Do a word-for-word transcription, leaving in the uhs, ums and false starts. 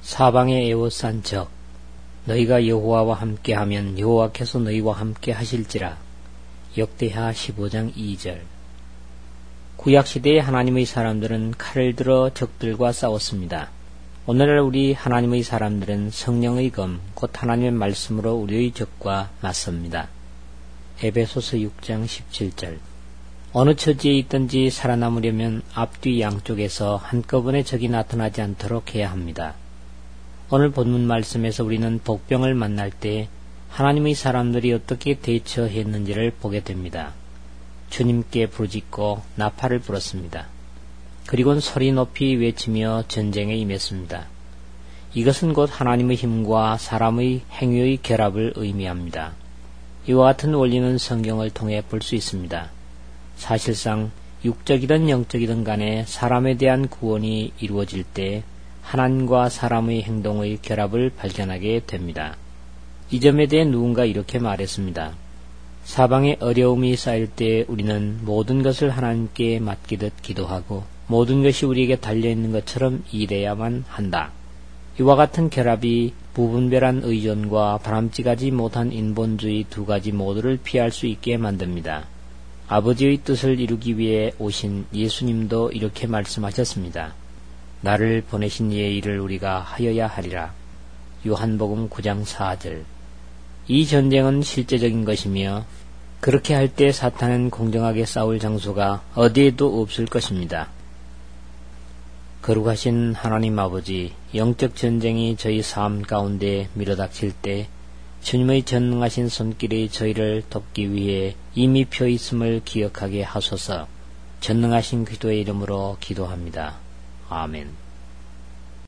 사방에 에워싼 적, 너희가 여호와와 함께하면 여호와께서 너희와 함께 하실지라. 역대하 십오 장 이 절. 구약시대의 하나님의 사람들은 칼을 들어 적들과 싸웠습니다. 오늘날 우리 하나님의 사람들은 성령의 검, 곧 하나님의 말씀으로 우리의 적과 맞섭니다. 에베소서 육 장 십칠 절. 어느 처지에 있든지 살아남으려면 앞뒤 양쪽에서 한꺼번에 적이 나타나지 않도록 해야 합니다. 오늘 본문 말씀에서 우리는 복병을 만날 때 하나님의 사람들이 어떻게 대처했는지를 보게 됩니다. 주님께 부르짖고 나팔을 불었습니다. 그리고는 소리 높이 외치며 전쟁에 임했습니다. 이것은 곧 하나님의 힘과 사람의 행위의 결합을 의미합니다. 이와 같은 원리는 성경을 통해 볼 수 있습니다. 사실상 육적이든 영적이든 간에 사람에 대한 구원이 이루어질 때 하나님과 사람의 행동의 결합을 발견하게 됩니다. 이 점에 대해 누군가 이렇게 말했습니다. 사방에 어려움이 쌓일 때 우리는 모든 것을 하나님께 맡기듯 기도하고 모든 것이 우리에게 달려있는 것처럼 일해야만 한다. 이와 같은 결합이 무분별한 의존과 바람직하지 못한 인본주의 두 가지 모두를 피할 수 있게 만듭니다. 아버지의 뜻을 이루기 위해 오신 예수님도 이렇게 말씀하셨습니다. 나를 보내신 이의 일을 우리가 하여야 하리라. 요한복음 구 장 사 절. 이 전쟁은 실제적인 것이며 그렇게 할 때 사탄은 공정하게 싸울 장소가 어디에도 없을 것입니다. 거룩하신 하나님 아버지, 영적 전쟁이 저희 삶 가운데 밀어닥칠 때 주님의 전능하신 손길이 저희를 돕기 위해 이미 펴 있음을 기억하게 하소서. 전능하신 그리스도의 이름으로 기도합니다. 아멘.